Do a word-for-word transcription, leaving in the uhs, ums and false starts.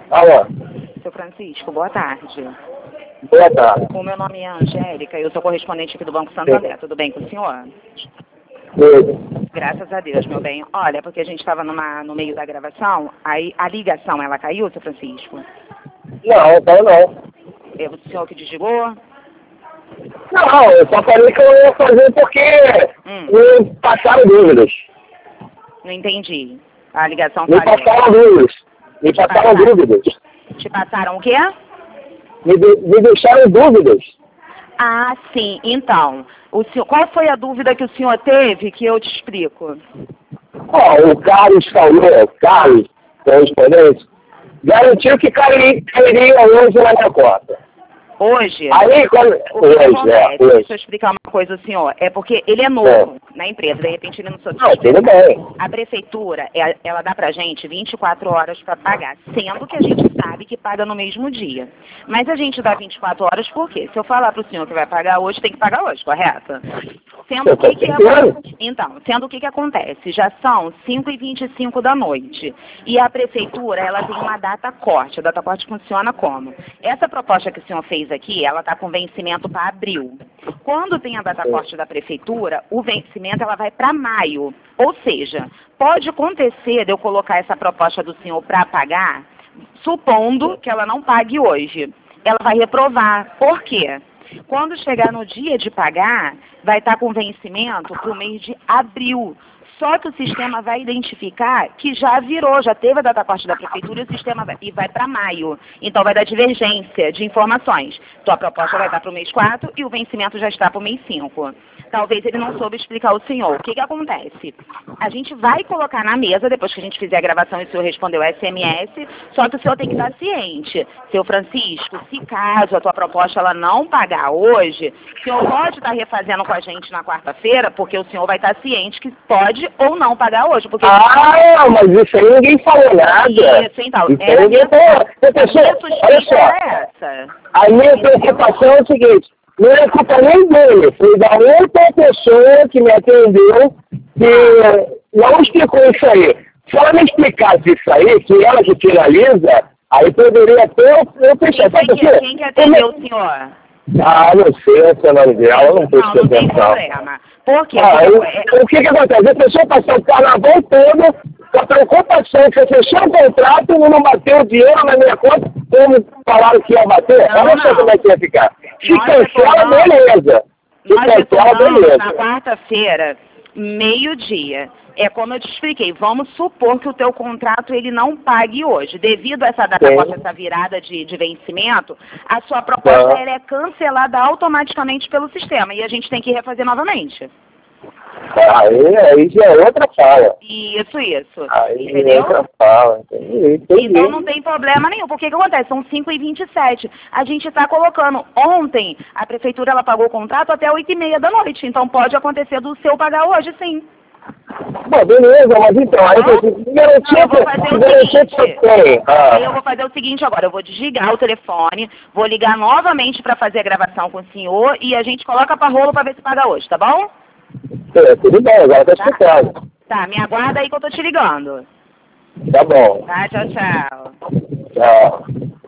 Alô? Seu Francisco, boa tarde. Boa tarde. O meu nome é Angélica e eu sou correspondente aqui do Banco Santander. Sim. Tudo bem com o senhor? Sim. Graças a Deus, meu bem. Olha, porque a gente estava no meio da gravação, aí a ligação, ela caiu, seu Francisco? Não, não, não. É o senhor que desligou? Não, eu só falei que eu ia fazer porque hum. me passaram dúvidas. Não entendi. A ligação me falhou. Me passaram dúvidas. Me Te passaram passaram. dúvidas. Te passaram o quê? Me, de, me deixaram dúvidas. Ah, sim. Então, o senhor, qual foi a dúvida que o senhor teve que eu te explico? Ó, oh, o Carlos falou, o Carlos, correspondente, garantiu que cairia hoje na minha conta. Hoje? Aí, quando... O que hoje, acontece? é, hoje. Deixa eu explicar uma coisa ao senhor. É porque ele é novo é. na empresa, de repente ele não soube. Não, tudo bem. A prefeitura, ela dá pra gente vinte e quatro horas para pagar, sendo que a gente sabe que paga no mesmo dia. Mas a gente dá vinte e quatro horas por quê? Se eu falar pro senhor que vai pagar hoje, tem que pagar hoje, correto? Sendo o que que acontece? Então, sendo o que que acontece? Já são cinco e vinte e cinco da noite. E a prefeitura, ela tem uma data corte. A data corte funciona como? Essa proposta que o senhor fez aqui, ela está com vencimento para abril. Quando tem a data corte da prefeitura, o vencimento ela vai para maio. Ou seja, pode acontecer de eu colocar essa proposta do senhor para pagar, supondo que ela não pague hoje. Ela vai reprovar. Por quê? Quando chegar no dia de pagar, vai estar com vencimento para o mês de abril. Só que o sistema vai identificar que já virou, já teve a data corte da prefeitura e o sistema vai, e vai para maio. Então vai dar divergência de informações. Tua proposta vai estar para o mês quatro e o vencimento já está para o mês cinco. Talvez ele não soube explicar ao senhor. O que que acontece? A gente vai colocar na mesa, depois que a gente fizer a gravação e o senhor respondeu S M S, só que o senhor tem que estar ciente. Seu Francisco, se caso a tua proposta ela não pagar hoje, o senhor pode estar refazendo com a gente na quarta-feira, porque o senhor vai estar ciente que pode ou não pagar hoje. Porque ah, mas isso aí ninguém falou nada. Isso, então. Isso era ninguém falou. Olha só, essa. a minha preocupação é o seguinte, não é culpa nem dele, foi da outra pessoa que me atendeu que não explicou isso aí. Se ela me explicasse isso aí, que ela que finaliza, aí poderia ter eu fechar. Quem, que, quem que atendeu o senhor? Ah, não sei o nome dela, não sei não, não tem problema. Por quê? Ah, Porque... o, o que que acontece? A pessoa passou o carnaval todo com a preocupação que você fechou o contrato e não bateu o dinheiro na minha conta, como falaram que ia bater. Não, Olha só como é que ia ficar. Se cancela, beleza. Se cancela, beleza. Na quarta-feira, meio-dia. É como eu te expliquei, vamos supor que o teu contrato ele não pague hoje. Devido a essa data corte, essa virada de, de vencimento, a sua proposta ela é cancelada automaticamente pelo sistema e a gente tem que refazer novamente. Aí, aí já é outra fala. Isso, isso. Aí entendeu? É outra fala. Entendi, entendi. Então não tem problema nenhum. Porque o que acontece? São cinco e vinte e sete. A gente está colocando. Ontem, a prefeitura ela pagou o contrato até oito e meia da noite. Então pode acontecer do seu pagar hoje, sim. Bom, beleza, mas então, aí você garantia eu vou fazer o seguinte, ah. aí eu vou fazer o seguinte agora, eu vou desligar o telefone, vou ligar novamente para fazer a gravação com o senhor e a gente coloca para rolo para ver se paga hoje, tá bom? É, tudo bem, agora tá explicado. Tá, tá, me aguarda aí que eu tô te ligando. Tá bom. Tá, tchau, tchau. Tchau.